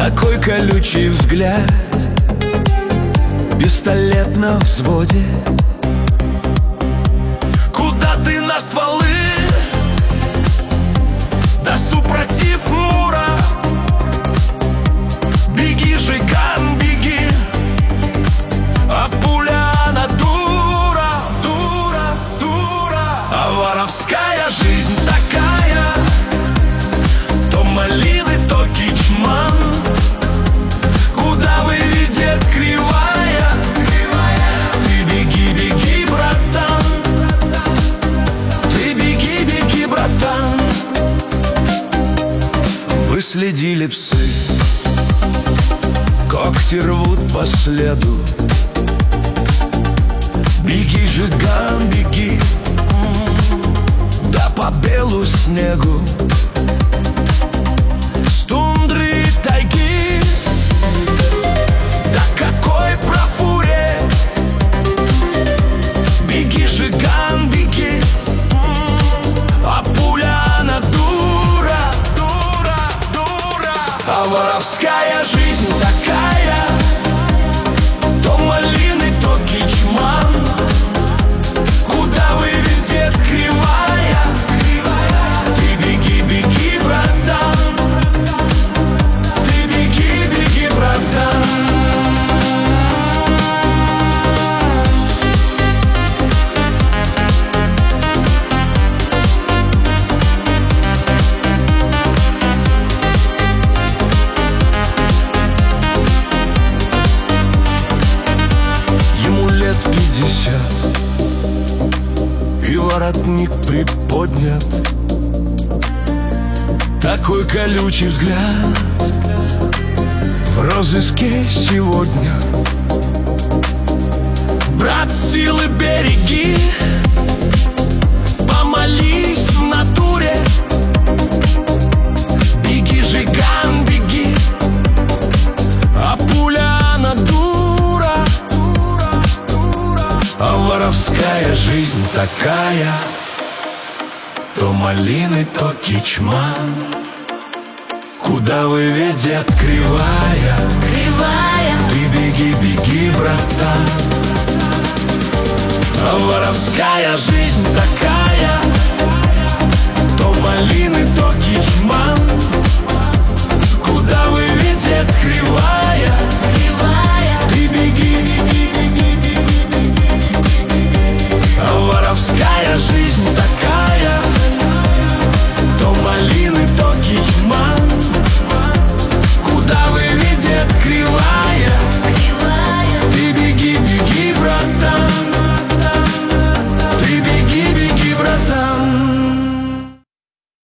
Такой колючий взгляд, пистолет на взводе. Куда ты на стволы? Да супротив Мура. Беги, Жиган, беги, а пуля она дура, дура, дура. А воровская жизнь такая: то малины, то кичман. Куда выведет кривая, кривая? Ты беги, беги, братан. Ты беги, беги, братан. Выследили псы, когти рвут по следу. Беги, Жиган, беги, да по белу снегу. С тундры и тайги, да какой профуре. Беги, Жиган, беги, а пуля она дура, дура, дура. А воровская жизнь такая: то малины, то кичман. Куда выведет кривая, кривая? Ты беги, беги, братан. Ты беги, беги, братан. Ему лет 50, и воротник приподнят. Такой колючий взгляд, в розыске сегодня. Брат, силы береги, помолись в натуре. Беги, Жиган, беги, а пуля она дура. А воровская жизнь такая: то малины, то кичман. Куда выведет кривая, Кривая, ты беги, беги, братан. А воровская жизнь такая: